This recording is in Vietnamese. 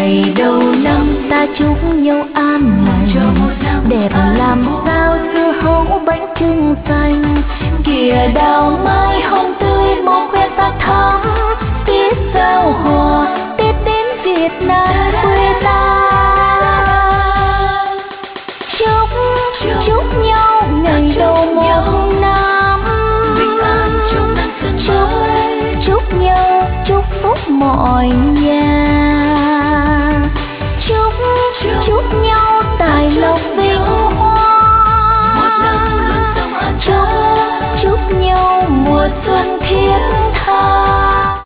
ngày đầu năm ta chúc nhau an lành, đẹp làm sao dưa hấu bánh chưng xanh, kìa đào